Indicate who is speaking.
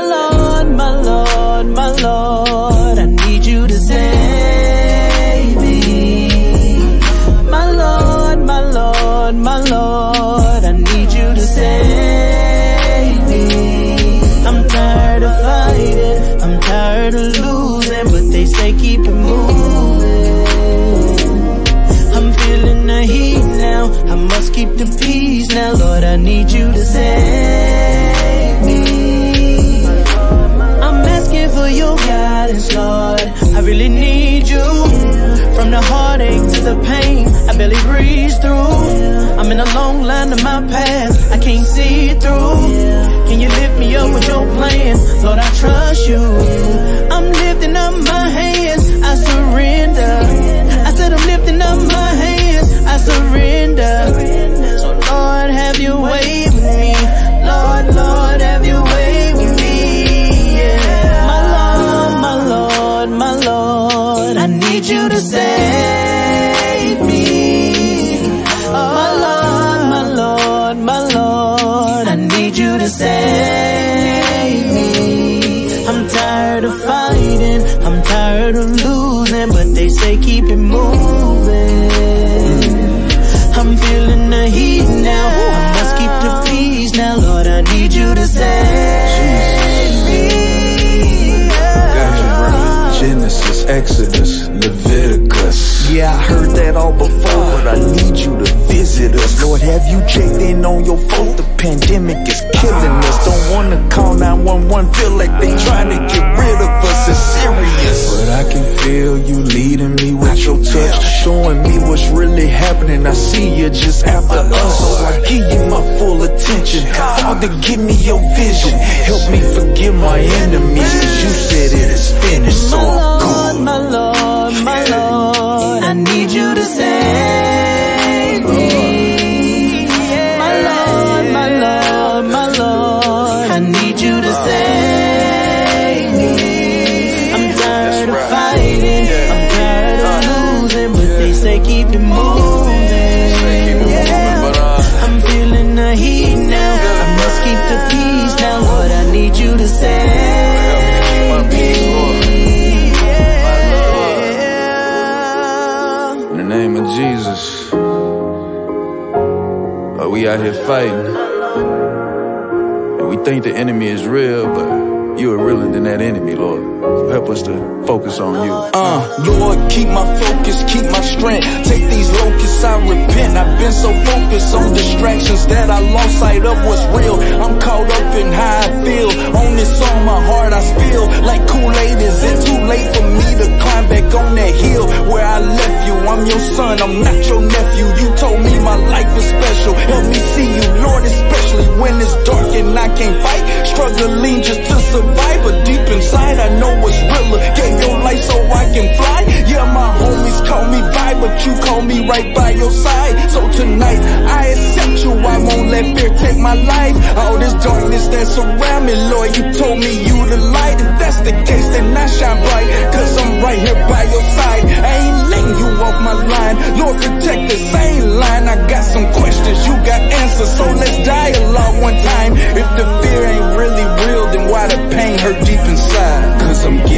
Speaker 1: Lord, my Lord, my Lord, I need you to save me. My Lord, my Lord, my Lord, I need you to save me. I'm tired of fighting, I'm tired of losing, but they say keep it moving. I'm feeling the heat now, I must keep the peace now. Lord, I need you to save me. I'm asking for your guidance, Lord, I really need you. From the heartache to the pain, I barely breathe through. I'm in a long line to my past, I can't see it through. Can you lift me up with your plan? Lord, I trust you. I'm lifting up my hands, I surrender. I said I'm lifting up my hands, I surrender. So Lord, have your way with me. Lord, Lord, have your way with me. Yeah. My Lord, my Lord, I need you to save me. My Lord, my Lord, my Lord, I need you to save me. I'm tired of fighting, I'm tired of losing, but they say keep it moving. I'm feeling the heat now, I must keep the peace now. Lord, I need you to save me.
Speaker 2: Got you, bro. Genesis, Exodus, Leviticus.
Speaker 3: Yeah, I heard that all before, but I need you to visit us. Lord, have you checked in on your folk? The pandemic is killing us. Don't wanna call 911, feel like they trying to get rid of us. It's serious.
Speaker 2: But I can feel you leading me with your touch, showing me what's really happening. I see you just after us, so I give you my full attention. Father, give me your vision. Help me forgive my enemies, cause you said it is finished. So good.
Speaker 1: My Lord, my Lord, I need you to save me. My Lord, my Lord, my Lord, I need you to save me. I'm tired of fighting, I'm tired of losing, but they say keep it moving. I'm feeling the heat now, I must keep the peace now. Lord, I need you to save me.
Speaker 2: In the name of Jesus, we out here fighting, and we think the enemy is real, but you are realer than that enemy, Lord. So help us to focus on you.
Speaker 3: Lord, keep my focus, keep my strength. Take these locusts, I repent. I've been so focused on distractions that I lost sight of what's real. I'm caught up in how I feel. On this song, my heart I spill like Kool-Aid. Is it too late for me to climb back on that hill where I left you? I'm your son, I'm not your nephew. You told me my life is special. Help me see you, Lord, especially when it's dark and I can't fight. Struggling just to survive, but deep inside I know what's realer. Gave your life so I can fly. Yeah, my homies call me vibe, but you call me right by your side. So tonight I accept you, I won't let fear take my life. All this darkness that's around me, Lord, you told me you the light. If that's the case, then I shine bright, cause I'm right here by your side. I ain't letting you off my line. Lord, protect the same line. I got some questions, you got answers, so let's dialogue one time. If the fear ain't really real, then why the pain hurt deep inside? Cause I'm